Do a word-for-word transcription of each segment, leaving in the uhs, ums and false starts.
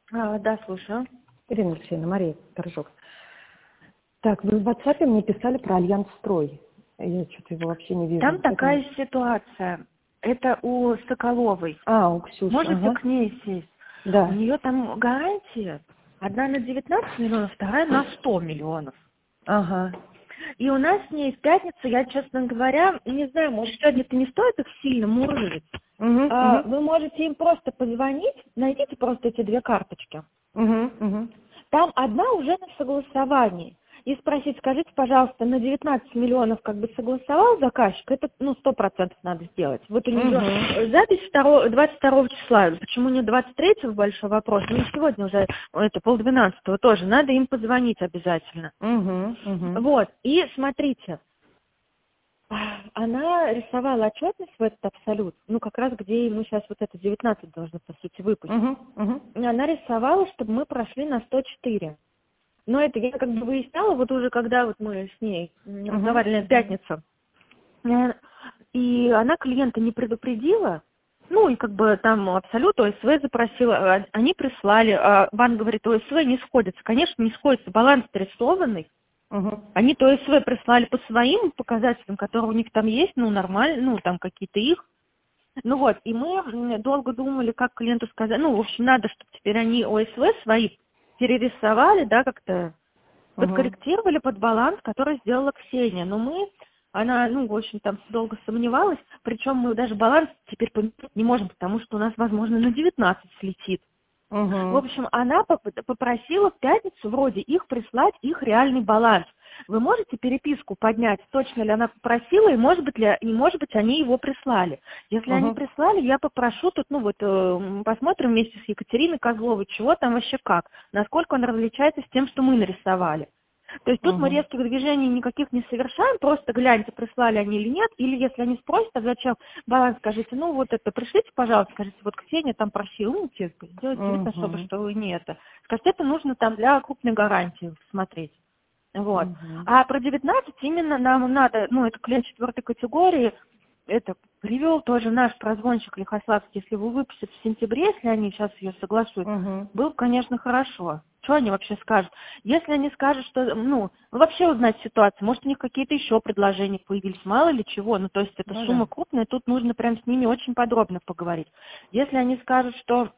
А, да, слушаю. Ирина Алексеевна, Мария Торжок. Так, вы в WhatsApp мне писали про Альянс Строй. Я что-то его вообще не вижу. Там такая Это... ситуация. Это у Соколовой. А, у Ксюши. Можете Ага. к ней сесть? Да. У нее там гарантия. Одна на девятнадцать миллионов, вторая на сто миллионов. Ага. И у нас с ней в пятницу, я, честно говоря, не знаю, может, сегодня-то не стоит их сильно мурыжить. Угу, А, угу. вы можете им просто позвонить, найдите просто эти две карточки. Угу, угу. Там одна уже на согласовании. И спросить, скажите, пожалуйста, на девятнадцать миллионов как бы согласовал заказчик, это, ну, сто процентов надо сделать. Вот у нее Угу. запись второго, двадцать второго числа, почему не двадцать третьего, большой вопрос, ну, и сегодня уже, это полдвенадцатого тоже, надо им позвонить обязательно. Угу, угу. Вот, и смотрите, она рисовала отчетность в этот абсолют, ну, как раз где ему сейчас вот это девятнадцать должны, по сути, выпустить. Угу, угу. И она рисовала, чтобы мы прошли на сто четыре. Но это я как бы выясняла, вот уже когда вот мы с ней Угу. разговаривали в пятницу. И она клиента не предупредила, ну и как бы там абсолют ОСВ запросила, они прислали, а банк говорит, ОСВ не сходится. Конечно, не сходится, баланс нарисованный. Угу. Они то ОСВ прислали по своим показателям, которые у них там есть, ну нормально, ну там какие-то их. Ну вот, и мы долго думали, как клиенту сказать, ну, в общем, надо, чтобы теперь они ОСВ свои перерисовали, да, как-то Угу. подкорректировали под баланс, который сделала Ксения. Но мы, она, ну, в общем, там долго сомневалась, причем мы даже баланс теперь поменять не можем, потому что у нас, возможно, на девятнадцать слетит. Угу. В общем, она попросила в пятницу вроде их прислать, их реальный баланс. Вы можете переписку поднять, точно ли она попросила, и может быть, ли, и может быть они его прислали. Если Угу. они прислали, я попрошу тут, ну вот, э, посмотрим вместе с Екатериной Козловой, чего там вообще как, насколько он различается с тем, что мы нарисовали. То есть тут Угу. мы резких движений никаких не совершаем, просто гляньте, прислали они или нет, или если они спросят, а зачем баланс, скажите, ну вот это, пришлите, пожалуйста, скажите, вот Ксения там просила, ну, типа, сделайте вид Угу. особо, что вы не это. Скажите, это нужно там для крупной гарантии смотреть. Вот. Угу. А про девятнадцать именно нам надо, ну, это клиент четвертой категории, это привел тоже наш прозвонщик Лихославский, если его выпустят в сентябре, если они сейчас ее согласуют, Угу. было бы, конечно, хорошо. Что они вообще скажут? Если они скажут, что, ну, вообще узнать ситуацию, может, у них какие-то еще предложения появились, мало ли чего, ну, то есть эта Ну, сумма да. крупная, тут нужно прям с ними очень подробно поговорить. Если они скажут, что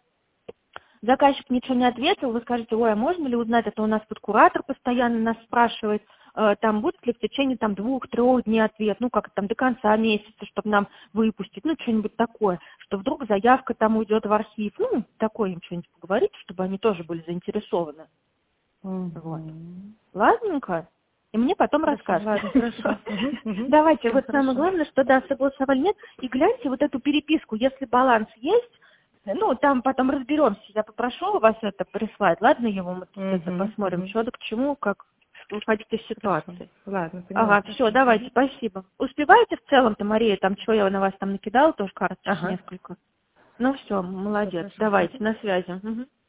заказчик ничего не ответил, вы скажете, ой, а можно ли узнать, это у нас тут куратор постоянно нас спрашивает, э, там будет ли в течение там двух-трех дней ответ, ну как там до конца месяца, чтобы нам выпустить, ну что-нибудь такое, что вдруг заявка там уйдет в архив, ну такое им что-нибудь поговорить, чтобы они тоже были заинтересованы. Угу. Вот. Ладненько. И мне потом Хорошо, расскажете. ладно, хорошо. Угу. Угу. Давайте, Все, вот самое хорошо. главное, что да, согласовали нет, и гляньте вот эту переписку, если баланс есть, ну, там потом разберемся, я попрошу вас это прислать, ладно, его мы тут это Угу. посмотрим, Угу. что да к чему, как выходить из Хорошо. ситуации. Ладно, поняла. Ага, все, давайте, спасибо. Успеваете в целом-то, Мария, там, что я на вас там накидала, тоже карточек Ага. несколько? Ну, все, Все молодец, хорошо. давайте, на связи. Мгм.